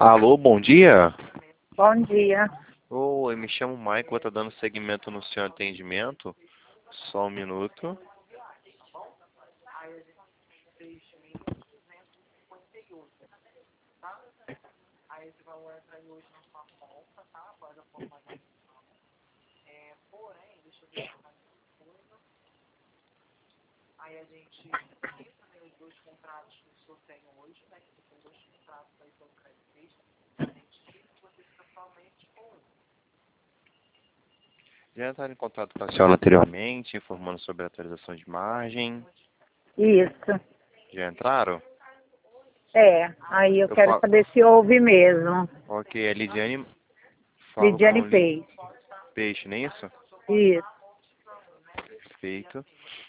Alô, bom dia. Bom dia. Oi, me chamo Michael, vou estar dando seguimento no seu atendimento. Só um minuto. Já entraram em contato com a senhora anteriormente, informando sobre a atualização de margem. Isso. Já entraram? Aí eu Eu quero falo... saber se houve mesmo. Ok, a Lidiane falo Lidiane com Peixe. Peixe, não é isso? Isso. Perfeito.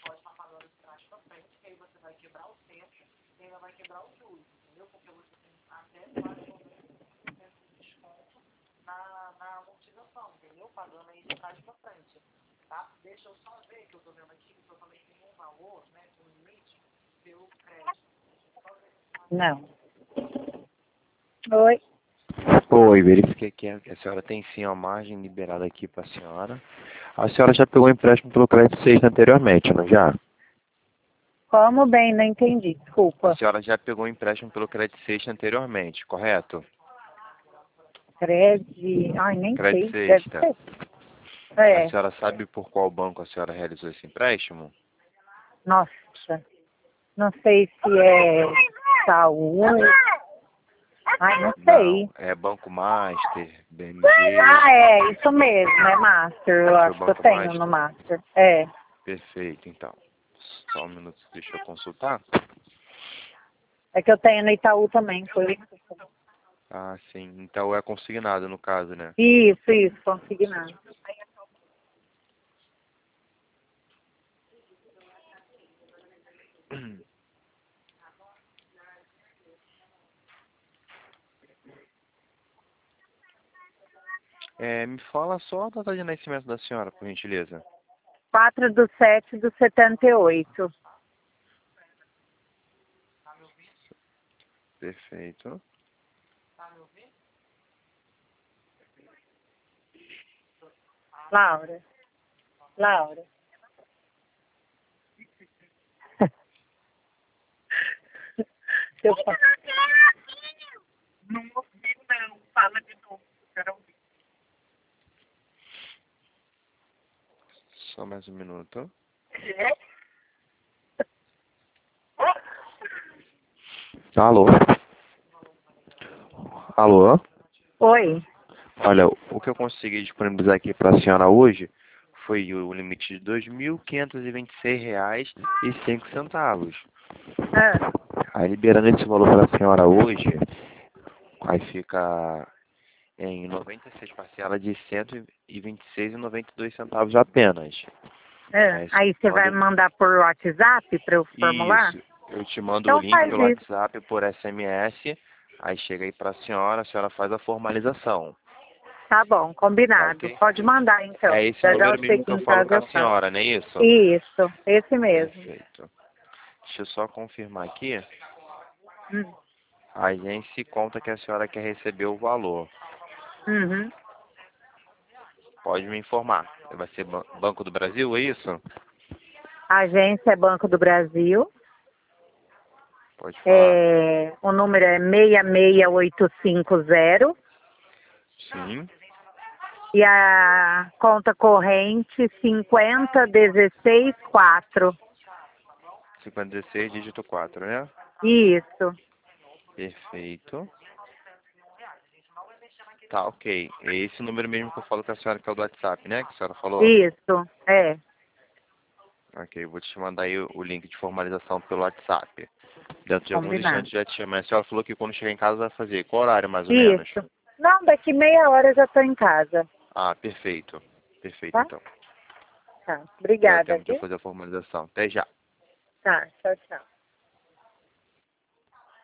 Não. Oi. Oi, verifiquei que a senhora tem sim a margem liberada aqui para a senhora. A senhora já pegou empréstimo pelo crédito 6 anteriormente, não já? Como bem? Não entendi. A Desculpa. senhora já pegou empréstimo pelo crédito 6 anteriormente, correto? Ai, nem Crédito sei. Deve sexta. ser. A É. senhora sabe por qual banco a senhora realizou esse empréstimo? Nossa. Não sei se é saúde. Ai, não sei. Não, é Banco Master, BMG, Isso mesmo. É Master. Eu foi o acho que eu Banco tenho no Master? Master. É. Perfeito, então. Só um minuto, deixa eu consultar. É que eu tenho no Itaú também. Foi. Ah, sim. Então é consignado no caso, né? Isso. Consignado. Me fala só a data de nascimento da senhora, por gentileza. 4/7/78. Perfeito. Laura. Eu falo. Não ouvi, não. Fala de novo. Quero ouvir. Só mais um minuto. Alô? Alô? Oi. Olha, o que eu consegui disponibilizar aqui para a senhora hoje foi o limite de R$ 2.526,05. Ah, Aí liberando esse valor para a senhora hoje, aí fica em 96 parcelas de R$ 126,92 apenas. Aí você Aí você vai pode... mandar por WhatsApp para eu formular? Isso, eu te mando o Então link faz pelo isso. WhatsApp, por SMS, aí chega aí para a senhora faz a formalização, Tá bom, tá combinado. ok? Pode mandar É então. esse Já eu número sei mesmo que que eu em falo com casa a eu faço. senhora, não é isso? Isso, esse mesmo. Perfeito. Deixa eu só confirmar aqui. Hum. A agência conta que a senhora quer receber o valor. Uhum. Pode me informar. Vai ser Banco do Brasil, é isso? A agência é Banco do Brasil. Pode falar. O número é 66850 Sim. e a conta corrente 50164. 516, dígito 4, né? Isso. Perfeito. Tá, ok. É esse número mesmo que eu falo com a senhora, que é o do WhatsApp, né? Que a senhora falou. Isso, é. Ok, eu vou te mandar aí o link de formalização pelo WhatsApp. Dentro de alguns Combinado. instantes já te chamo. A senhora falou que quando chegar em casa vai fazer. Qual horário, mais ou menos? Isso. Não, daqui meia hora eu já estou em casa. Ah, perfeito. Perfeito, Tá? então. Tá. Já Obrigada, temos de viu? fazer a formalização. Até já. Tá, tchau, tchau.